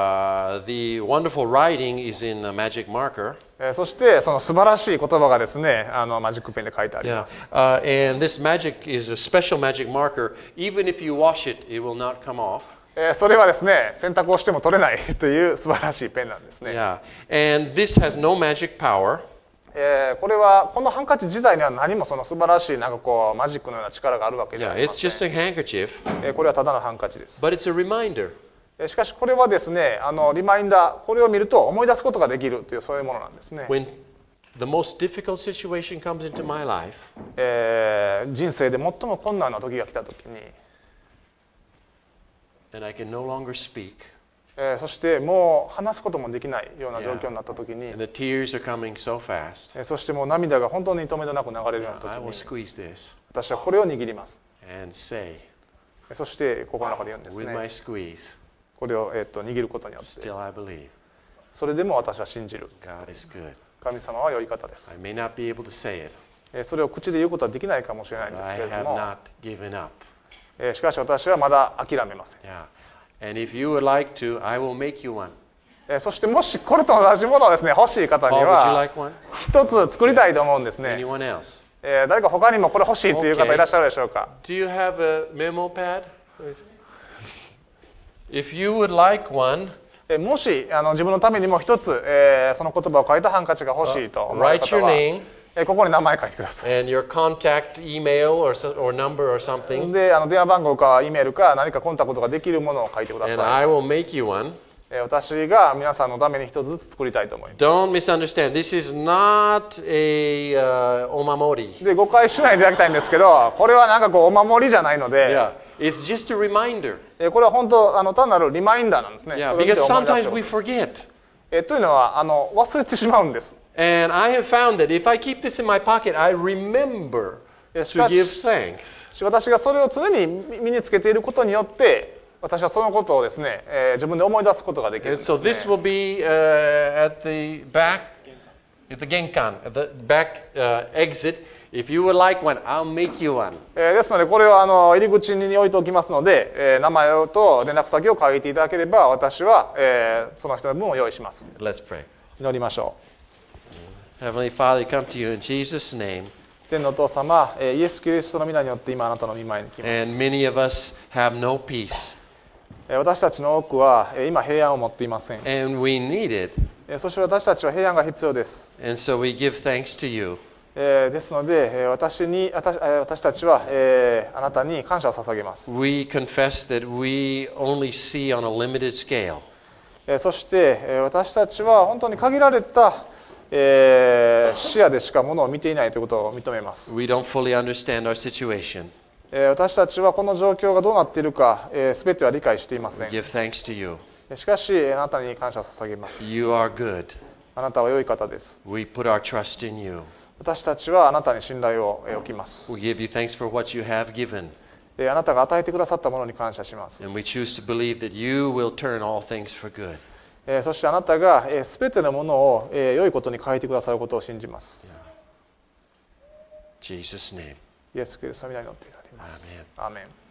uh, the wonderful writing is in a magic marker. えーそしてその素晴らしい言葉がですね、あのマジックペンで書いてあり Yeah, ます。 uh, and this magic is a special magic marker. Even if you wash it, it will not come off. えーそれはですね、洗濯をしても取れないという素晴らしいペンなんですね。 Yeah, and this has no magic power. えーこれはこのハンカチ自体には何もその素晴らしいなんかこうマジックのような力があるわけでは Yeah, ありま it's せん。 just a handkerchief, えーこれはただのハンカチです。 but it's a reminder. えーしかしこれはですね、あのリマインダー、これを見ると思い出すことができるというそういうものなんですね。 When the most difficult situation comes into my life, えー人生で最も困難な時が来た時に、 and I can no longer speak, えー、そしてもう話すこともできないような状況になった時に、 And the tears are coming so fast. えー、そしてもう涙が本当に止めどなく流れるような I will 時に squeeze this 私はこれを握ります。 and say, そして心の中で言うんです with my ね。 squeeze, これを、えー、と握ることによって、 still I believe それでも私は信じる。 God is good. 神様は良い方です。 I may not be able to say it, えーそれを口で言うことはできないかもしれないん but です I けれど have も、 not given up. えーしかし私はまだ諦めません。 Yeah. And if you would like to, I will make you one. えーそしてもしこれと同じものをですね欲しい方に Paul, would you は like one? 一つ作りたいと思うんですね。 Anyone else? えー誰か他にもこれ欲しいという方いらっしゃるでしょうか。 Do you have a memo pad? If you would like one, えーもしあの自分のためにも一つ、えーその言葉を書いたハンカチが欲しいと思われ write る方 your は、 name えーここに名前書いてください。 and your contact email or, so, or number or something, であの電話番号か E メールか何かコンタクトができるものを書いてくだ and さ I い。 will make you one. えー私が皆さんのために一つずつ作りたいと思います。 Don't misunderstand. This is not a uh, omamori. で誤解しないでいただきたいんですけど、これはなんかこうお守りじゃないので、 Yeah, it's just a reminder. えーこれは本当あの単なるリマインダーなんですね。 Yeah, それを見て because 思い出して sometimes おく we forget. えーというのはあの忘れてしまうんです。 And I have found that if I keep this in my pocket, I remember えーし to かし give thanks. 私がそれを常に身につけていることによって私はそのことをですね、えー自分で思い出すことができるん And です、ね。 so this will be uh, at the back, at the genkan, at the back uh, exit. If you would like one, I'll make you one. えーですのでこれをあの入り口に置いておきますので、えー名前と連絡先を書いていただければ私は、えーその人の分を用意します。 Let's pray. 祈りましょ Heavenly Father, we come to you in Jesus' name. う。天のお父様、えーイエス・キリストの皆によって今あなたの御前に来ま And す。 many of us have no peace. えー私たちの多くは、えー今平安を持っていません。 And we need it. えーそして私たちは平安が必要です。 And so we give thanks to you. えーですので、えー私に私えー私たちは、えーあなたに感謝を捧げます。 We confess that we only see on a limited scale. えーそして、えー私たちは本当に限られた、えー視野でしかものを見ていないということを認めます。 We don't fully understand our situation. えー私たちはこの状況がどうなっているか、えー、全ては理解していませ We ん。 give thanks to you. しかし、あなたに感謝を捧げます。 You are good. あなたは良い方です。 We put our trust in you. 私たちはあなたに信頼を置きます。 We give you thanks for what you have given. えーあなたが与えてくださったものに感謝します。 And we choose to believe that you will turn all things for good. えーそしてあなたが、えー、全てのものを、えー良いことに変えてくださることを信じます。 In Jesus' name. イエス・キリストの皆によって祈ります。アーメン。